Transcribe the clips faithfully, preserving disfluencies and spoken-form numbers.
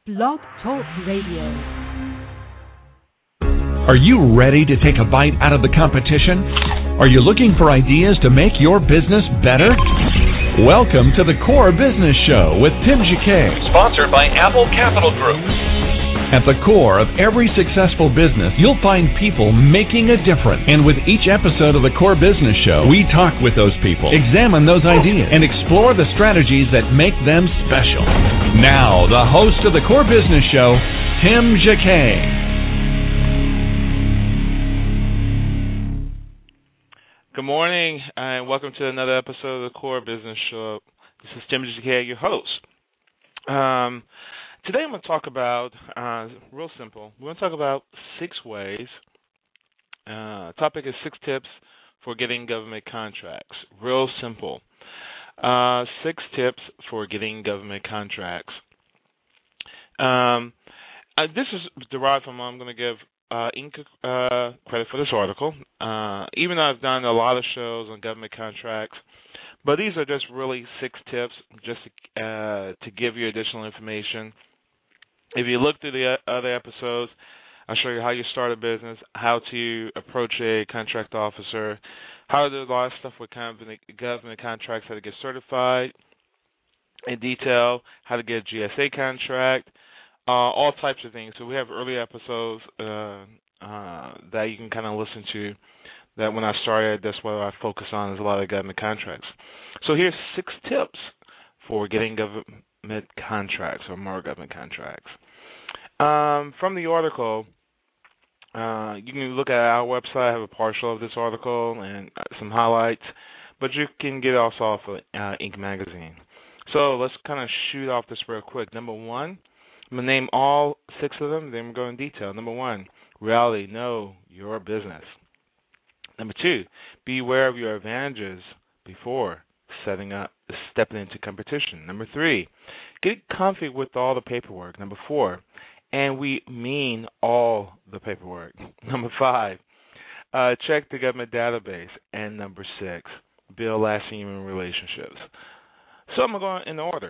Blog Talk Radio. Are you ready to take a bite out of the competition? Are you looking for ideas to make your business better? Welcome to the Core Business Show with Tim Jacquet, sponsored by Apple Capital Group. At the core of every successful business, you'll find people making a difference. And with each episode of the Core Business Show, we talk with those people, examine those ideas, and explore the strategies that make them special. Now, the host of the Core Business Show, Tim Jacquet. Good morning, and welcome to another episode of the Core Business Show. This is Tim Jacquet, your host. Um... Today I'm going to talk about, uh, real simple, we're going to talk about six ways. Uh, topic is six tips for getting government contracts. Real simple. Uh, six tips for getting government contracts. Um, uh, this is derived from, I'm going to give uh, Inc uh, credit for this article. Uh, even though I've done a lot of shows on government contracts, but these are just really six tips just to, uh, to give you additional information. If you look through the other episodes, I'll show you how you start a business, how to approach a contract officer, how to do a lot of stuff with government contracts, how to get certified in detail, how to get a G S A contract, uh, all types of things. So we have early episodes uh, uh, that you can kind of listen to. That when I started, that's what I focus on is a lot of government contracts. So here's six tips for getting government contracts or more government contracts. Um, from the article, uh, you can look at our website. I have a partial of this article and some highlights, but you can get it also off of uh, Inc magazine. So let's kind of shoot off this real quick. Number one, I'm going to name all six of them, then we'll go in detail. Number one, reality, know your business. Number two, be aware of your advantages before setting up, stepping into competition. Number three, get comfy with all the paperwork. Number four, and we mean all the paperwork. Number five, uh, check the government database. And number six, build lasting human relationships. So I'm going to go in order.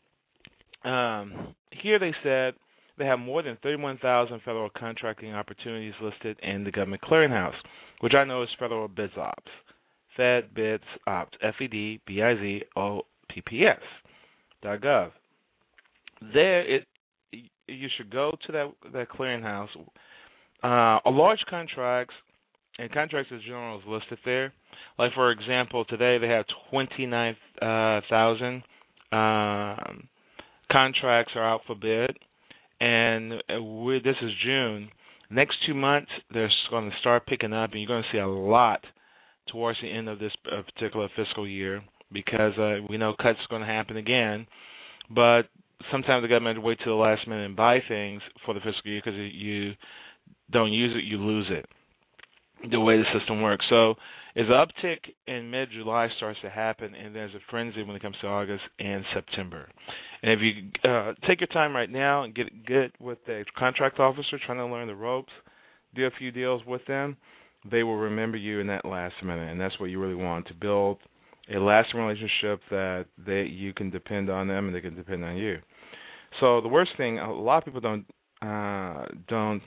Um, here they said they have more than thirty-one thousand federal contracting opportunities listed in the government clearinghouse, which I know is Federal Bids Ops. Fed Bids Ops, F E D B I Z O P P S dot gov. There, it you should go to that that clearinghouse. Uh, a large contracts and contracts in general is listed there. Like for example, today they have twenty-nine thousand um, contracts are out for bid, and we, this is June. Next two months, they're going to start picking up, and you're going to see a lot towards the end of this uh, particular fiscal year, because uh, we know cuts are going to happen again. But sometimes the government wait till the last minute and buy things for the fiscal year because you don't use it, you lose it, the way the system works. So as the uptick in mid-July starts to happen, and there's a frenzy when it comes to August and September. And if you uh, take your time right now and get good with the contract officer, trying to learn the ropes, do a few deals with them, they will remember you in that last minute, and that's what you really want, to build a lasting relationship that they you can depend on them and they can depend on you. So the worst thing, a lot of people don't uh, don't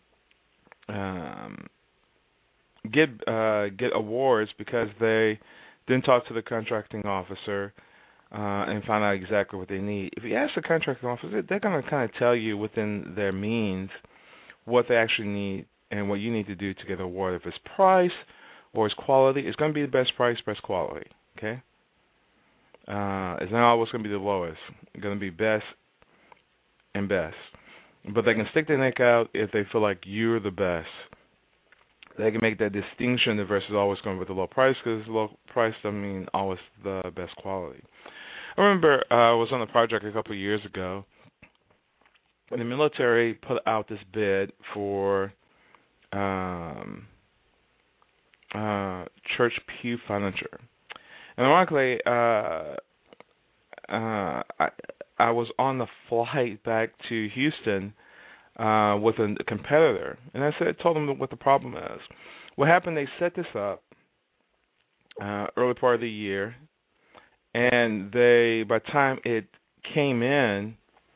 um, get uh, get awards because they didn't talk to the contracting officer uh, and find out exactly what they need. If you ask the contracting officer, they're going to kind of tell you within their means what they actually need and what you need to do to get an award. If it's price or it's quality, it's going to be the best price, best quality. Okay, uh, it's not always going to be the lowest. It's going to be best and best. But they can stick their neck out if they feel like you're the best. They can make that distinction versus always going with the low price, because low price doesn't mean always the best quality. I remember uh, I was on a project a couple of years ago, and the military put out this bid for um, uh, church pew furniture. And ironically, uh, uh, I, I was on the flight back to Houston uh, with a competitor, and I said, told them what the problem is. What happened? They set this up uh, early part of the year, and they by the time it came in,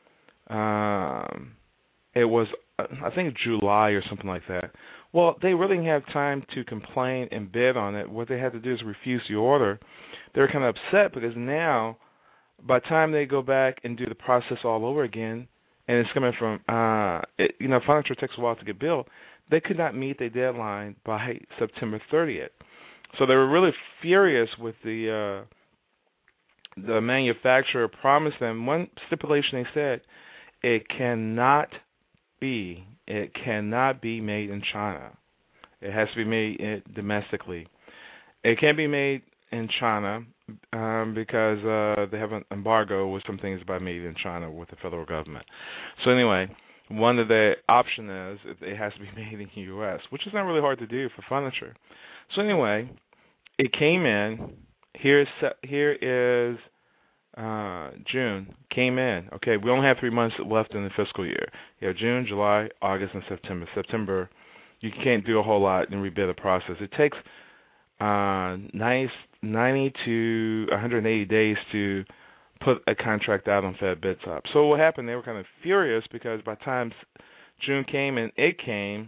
um, it was, uh, I think, July or something like that. Well, they really didn't have time to complain and bid on it. What they had to do is refuse the order. They were kind of upset because now, by the time they go back and do the process all over again, and it's coming from, uh, it, you know, furniture takes a while to get built, they could not meet their deadline by September thirtieth. So they were really furious with the uh, the manufacturer. Promised them one stipulation. They said it cannot be it cannot be made in China. It has to be made domestically. It can't be made in China um, because uh, they have an embargo with some things about made in China with the federal government. So anyway, one of the option is it has to be made in the U S, which is not really hard to do for furniture. So anyway, it came in. Here's here is uh, June. Came in. Okay, we only have three months left in the fiscal year. You have June, July, August, and September. September, you can't do a whole lot and rebid the process. It takes uh, ninety, ninety to one hundred eighty days to put a contract out on Fed BidSop. So what happened? They were kind of furious because by the time June came and it came,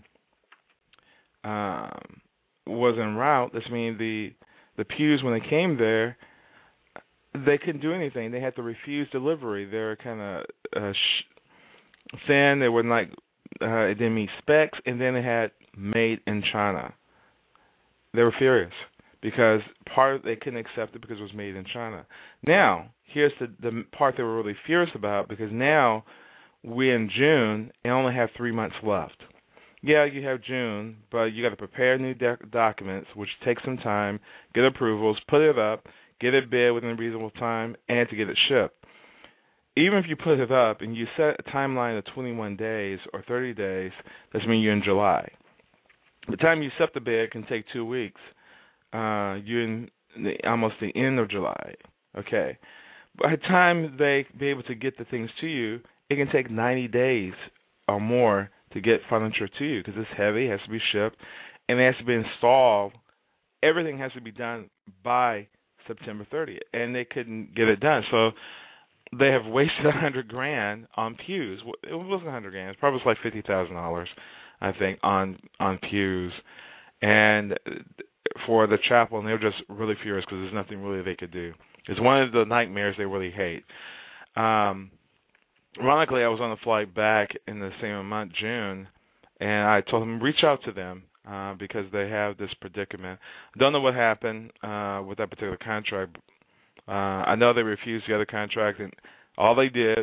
um, was en route. This means the the pews when they came there, they couldn't do anything. They had to refuse delivery. They were kind of uh, sh- thin. They were like uh, it didn't meet specs, and then it had made in China. They were furious because part of, they couldn't accept it because it was made in China. Now here's the the part they were really furious about, because now we're in June and only have three months left. Yeah, you have June, but you got to prepare new de- documents, which takes some time, get approvals, put it up, get it bid within a reasonable time, and to get it shipped. Even if you put it up and you set a timeline of twenty-one days or thirty days, that's mean you're in July. The time you set the bid it can take two weeks. Uh, you're in the, almost the end of July. Okay. By the time they be able to get the things to you, it can take ninety days or more to get furniture to you because it's heavy, it has to be shipped, and it has to be installed. Everything has to be done by September thirtieth, and they couldn't get it done. So they have wasted a hundred grand on pews. It wasn't a hundred grand; it probably was like fifty thousand dollars, I think, on on pews, and for the chapel. And they were just really furious because there's nothing really they could do. It's one of the nightmares they really hate. Um, Ironically, I was on the flight back in the same month, June, and I told them reach out to them uh, because they have this predicament. I don't know what happened uh, with that particular contract. Uh, I know they refused the other contract, and all they did,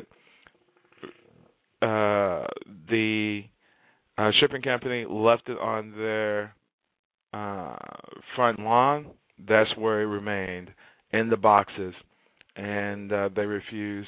uh, the uh, shipping company left it on their uh, front lawn. That's where it remained, in the boxes, and uh, they refused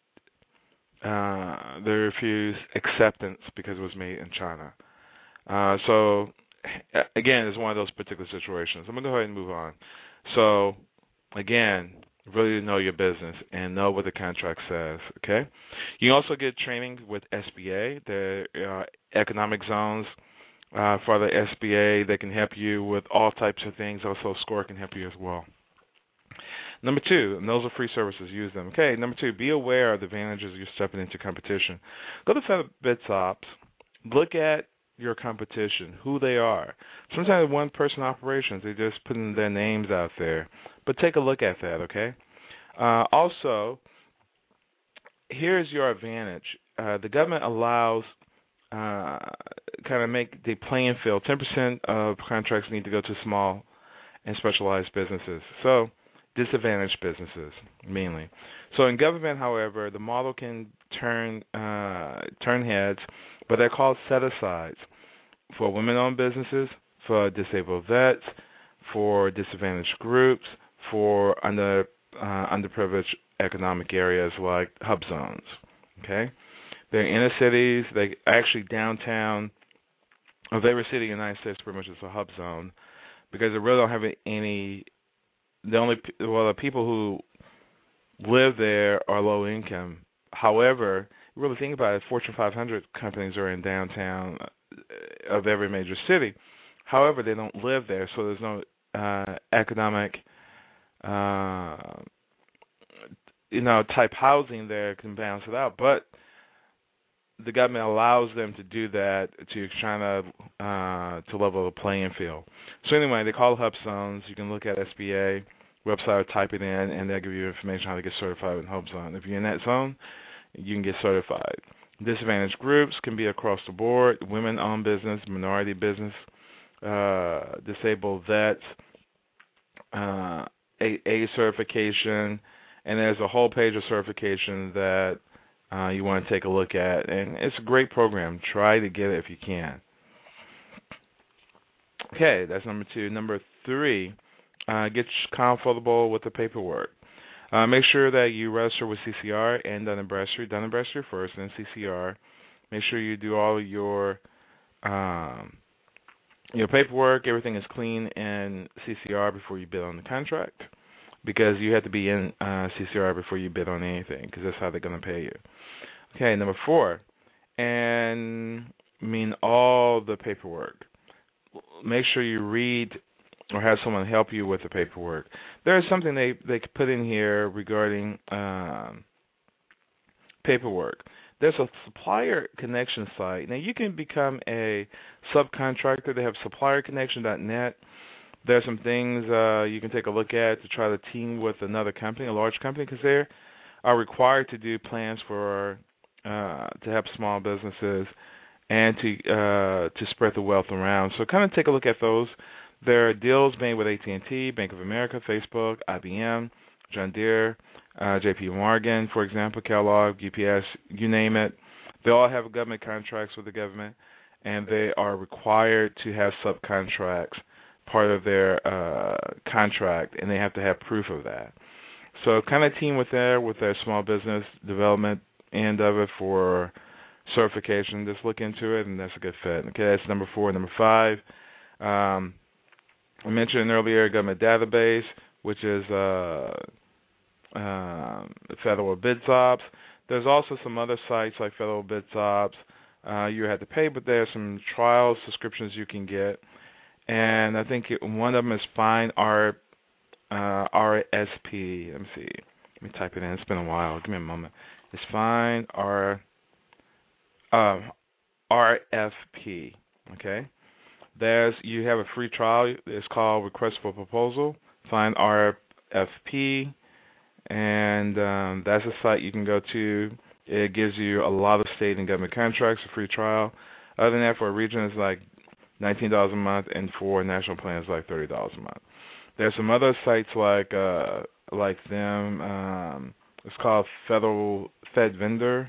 Uh, they refused acceptance because it was made in China. Uh, so, again, it's one of those particular situations. I'm going to go ahead and move on. So, again, really know your business and know what the contract says, okay? You can also get training with S B A, the uh, economic zones uh, for the S B A. They can help you with all types of things. Also, SCORE can help you as well. Number two, and those are free services, use them. Okay, number two, be aware of the advantages of you stepping into competition. Go to Fed BidSops, look at your competition, who they are. Sometimes one-person operations, they just putting their names out there. But take a look at that, okay? Uh, also, here's your advantage. Uh, the government allows uh, kind of make the playing field. ten percent of contracts need to go to small and specialized businesses. So, disadvantaged businesses, mainly. So in government, however, the model can turn uh, turn heads, but they're called set-asides for women-owned businesses, for disabled vets, for disadvantaged groups, for under uh, underprivileged economic areas like hub zones. Okay, they're inner cities. They actually downtown of every city in the United States pretty much is a hub zone because they really don't have any. The only well, the people who live there are low income. However, you really think about it, Fortune five hundred companies are in downtown of every major city. However, they don't live there, so there's no uh, economic, uh, you know, type housing there can balance it out. But the government allows them to do that to try to uh, to level the playing field. So anyway, they call hub zones. You can look at S B A website, type it in, and they'll give you information how to get certified in hub zone. If you're in that zone, you can get certified. Disadvantaged groups can be across the board: women-owned business, minority business, uh, disabled vets, uh, A, A certification, and there's a whole page of certification that uh, you want to take a look at. And it's a great program. Try to get it if you can. Okay, that's number two. Number three, uh, get comfortable with the paperwork. Uh, make sure that you register with C C R and Dun and Bradstreet. Dun and Bradstreet first, then C C R. Make sure you do all of your um, your paperwork. Everything is clean in C C R before you bid on the contract, because you have to be in uh, C C R before you bid on anything, because that's how they're going to pay you. Okay, number four, and I mean all the paperwork. Make sure you read or have someone help you with the paperwork. There is something they they could put in here regarding um, paperwork. There's a supplier connection site. Now, you can become a subcontractor. They have supplier connection dot net. There's some things uh, you can take a look at to try to team with another company, a large company, because they are required to do plans for uh, to help small businesses and to uh, to spread the wealth around. So kind of take a look at those. There are deals made with A T and T, Bank of America, Facebook, I B M, John Deere, uh, J P Morgan, for example, Kellogg, U P S, you name it. They all have government contracts with the government, and they are required to have subcontracts part of their uh, contract, and they have to have proof of that. So kind of team with there with their small business development end of it for certification. Just look into it, and that's a good fit. Okay, that's number four. Number five, um, I mentioned earlier government database, which is uh, uh, Federal BidSops. There's also some other sites like Federal BidSops. Uh, you have to pay, but there's some trial subscriptions you can get. And I think it, one of them is Find R, uh, R S P. Let me see. Let me type it in. It's been a while. Give me a moment. It's Find R, uh, R F P. Okay. There's you have a free trial. It's called Request for Proposal. Find R F P, and um, that's a site you can go to. It gives you a lot of state and government contracts, a free trial. Other than that, for a region, it's like nineteen dollars a month, and for national plans, like thirty dollars a month. There's some other sites like uh, like them. Um, it's called Federal Fed Vendor.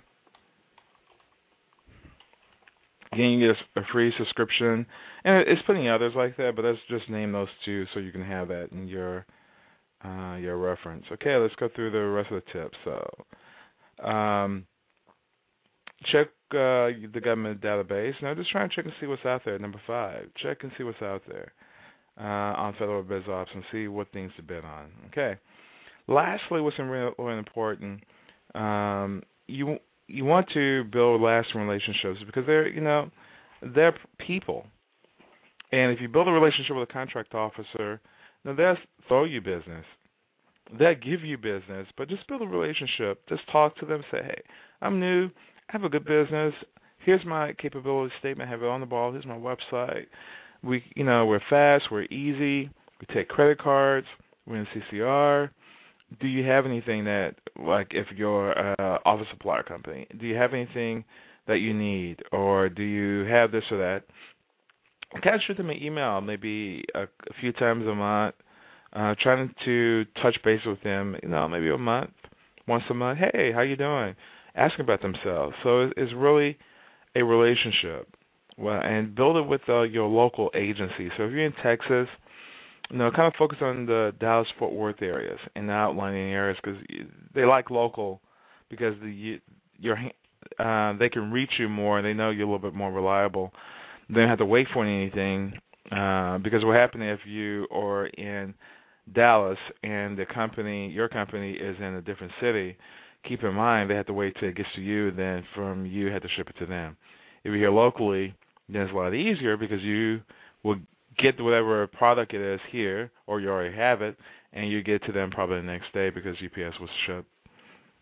Again, you get a free subscription, and it's plenty others like that. But let's just name those two so you can have that in your uh, your reference. Okay, let's go through the rest of the tips. So, um, check uh, the government database. Now, just try and check and see what's out there. Number five, check and see what's out there uh, on Federal BizOps and see what things to bid on. Okay. Lastly, what's really, really important, um, you you want to build lasting relationships because they're you know they're people, and if you build a relationship with a contract officer, now they'll throw you business, they'll give you business, but just build a relationship. Just talk to them. Say, hey, I'm new. I have a good business. Here's my capability statement. I have it on the ball. Here's my website. We, you know, we're fast. We're easy. We take credit cards. We're in C C R. Do you have anything that, like, if you're an office supplier company, do you have anything that you need, or do you have this or that? Kind of shoot them an email, maybe a, a few times a month, uh, trying to touch base with them. You know, maybe a month, once a month. Hey, how you doing? Asking about themselves. So it's really a relationship, well, and build it with uh, your local agency. So if you're in Texas, you know, kind of focus on the Dallas-Fort Worth areas and the outlying areas because they like local because the your uh, they can reach you more and they know you're a little bit more reliable. They don't have to wait for anything uh, because what happens if you are in Dallas and the company, your company, is in a different city? Keep in mind they have to wait till it gets to you, then from you have to ship it to them. If you're here locally, then it's a lot easier because you will get whatever product it is here, or you already have it, and you get to them probably the next day because U P S was shipped.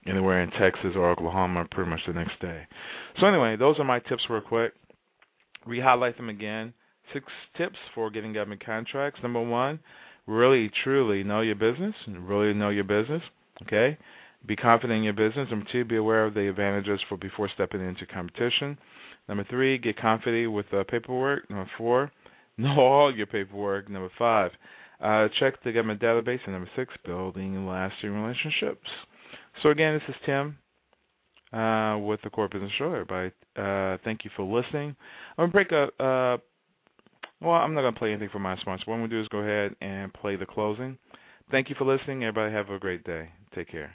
anywhere in Texas or Oklahoma pretty much the next day. So anyway, those are my tips real quick. Re-highlight them again. Six tips for getting government contracts. Number one, really, truly know your business. Really know your business, okay? Be confident in your business. Number two, be aware of the advantages for before stepping into competition. Number three, get confident with uh, paperwork. Number four, know all your paperwork. Number five, uh, check the government database. And number six, building lasting relationships. So again, this is Tim uh, with the Core Business Show. Everybody, uh, thank you for listening. I'm going to break a, uh, well, I'm not going to play anything for my sponsor. What I'm going to do is go ahead and play the closing. Thank you for listening. Everybody have a great day. Take care.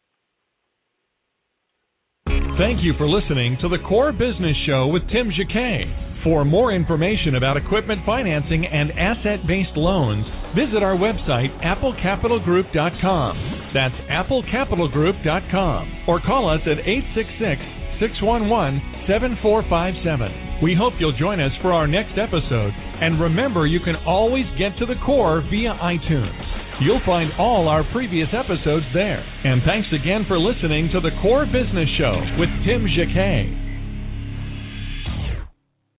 Thank you for listening to the Core Business Show with Tim Jacquet. For more information about equipment financing and asset-based loans, visit our website, apple capital group dot com. That's apple capital group dot com. Or call us at eight six six, six one one, seven four five seven. We hope you'll join us for our next episode. And remember, you can always get to the Core via iTunes. You'll find all our previous episodes there. And thanks again for listening to the Core Business Show with Tim Jacquet.